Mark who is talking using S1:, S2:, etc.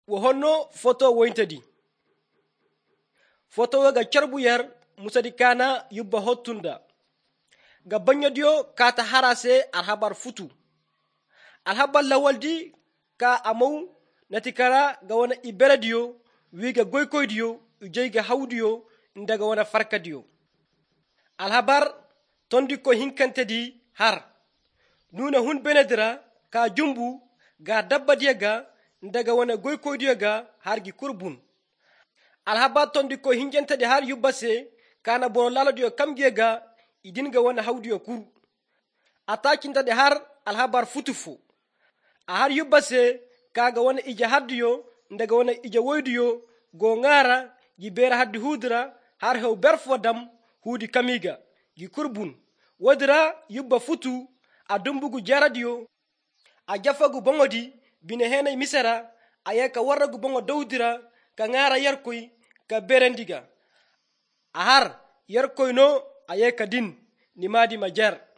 S1: Wahonno foto woyntadi foto ga charbu yar musadi kana yubba hottunda ga banyadiyo kata harase alhabar futu alhabar lawaldi ka amau natikara ga wana iberadiyo wiga goykoydiyo ujayga hawdiyo ndaga wana farkadiyo alhabar tondi ko hinkantedi har nuna hun benedira ka jumbu ga dabbadiya ga ndaga wana goykoydiyo ga hargi kurbun alhabar tondi ko hinkantedi har yubbase kana boro laladiyo kamgiye ga idinga wana hawdiyo kur atakintadi har alhabar futufu a har yubbase kaga wana ija haddiyo ndaga wana ija woydiyo go ngara gi bera haddi hudra har hew berfo dam hudi kamiga gi kurbun wadra yubba futu a dumbugu jaradiyo a jafagu bongodi bine henay misera ayeka warragu bongo dawdira ka ngara yarkoy ka berendiga a har yarkoy no ayeka din ni madi majar